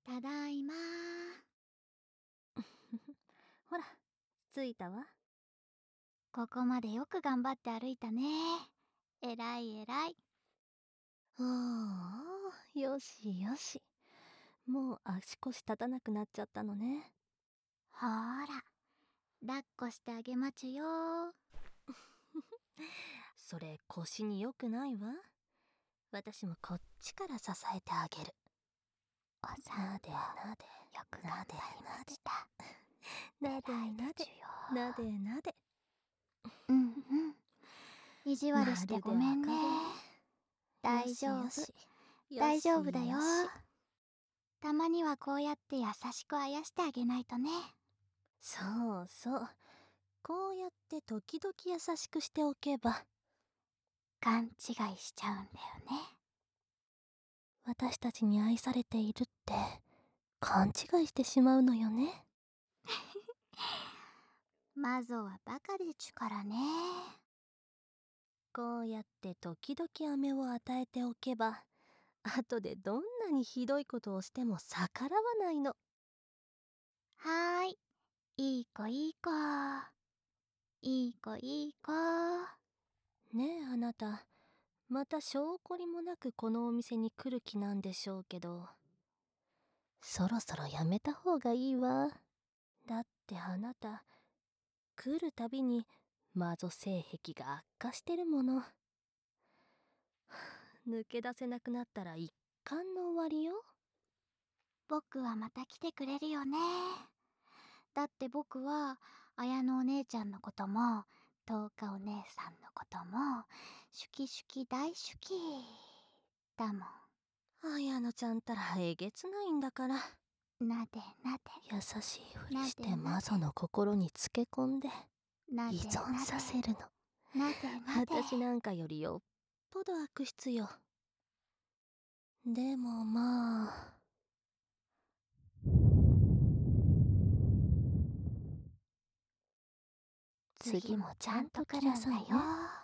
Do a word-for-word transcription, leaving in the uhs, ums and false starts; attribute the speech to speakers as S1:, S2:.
S1: ただいま。
S2: ほら、着いたわ。
S1: ここまでよく頑張って歩いたね。えらいえらい。
S2: ああ、よしよし。もう足腰立たなくなっちゃったのね。
S1: ほーら、抱っこしてあげまちゅよ。
S2: それ腰に良くないわ。私もこっちから支えてあげる。
S1: お散歩
S2: なで
S1: よく頑張りました。
S2: なでなでなでなで。
S1: うんうん。意地悪してごめんね。大丈夫。大丈夫だよ。たまにはこうやって優しくあやしてあげないとね。
S2: そうそう。こうやって時々優しくしておけば
S1: 勘違いしちゃうんだよね。
S2: 私たちに愛されているって勘違いしてしまうのよね。
S1: マゾはバカでちゅからね。
S2: こうやって時々飴を与えておけば後でどんなにひどいことをしても逆らわないの。
S1: はーい。いい子いい子。いい子いい子。
S2: ねえあなた、また証拠りもなくこのお店に来る気なんでしょうけど、そろそろやめた方がいいわ。だってあなた来るたびに魔女性癖が悪化してるもの。抜け出せなくなったら一巻の終わりよ。
S1: 僕はまた来てくれるよね。だって僕は綾乃お姉ちゃんのことも十日お姉さんのこともシュキシュキ大好きだもん。
S2: 綾乃ちゃんたらえげつないんだから。
S1: なでなで
S2: 優しいふりして
S1: なでなで
S2: 魔女の心につけ込んで
S1: なで
S2: 依存させるの。
S1: なでなで。
S2: 私なんかよりよっぽど悪質よ。でもまあ、
S1: 次もちゃんと来るんだよ。